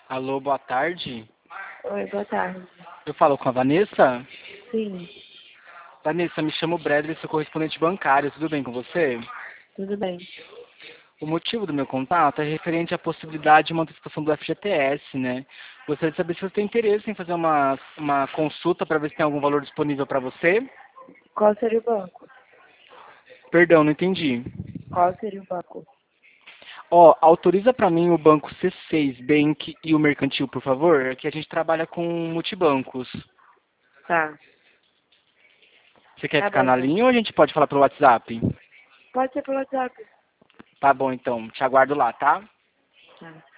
Alô, boa tarde. Oi, boa tarde. Eu falo com a Vanessa? Sim, Vanessa, me chamo Bradley, sou correspondente bancário, tudo bem com você? tudo bem. O motivo do meu contato é referente à possibilidade de uma antecipação do FGTS, né? Gostaria de saber se você tem interesse em fazer uma consulta para ver se tem algum valor disponível para você. Qual seria o banco? Perdão, não entendi. Qual seria o banco? Ó, autoriza para mim o banco C6 Bank e o Mercantil, por favor, que a gente trabalha com multibancos. Tá, Você quer tá ficar bom na então. linha ou a gente pode falar pelo WhatsApp? Pode ser pelo WhatsApp. Tá bom, então. Te aguardo lá, tá? Tá.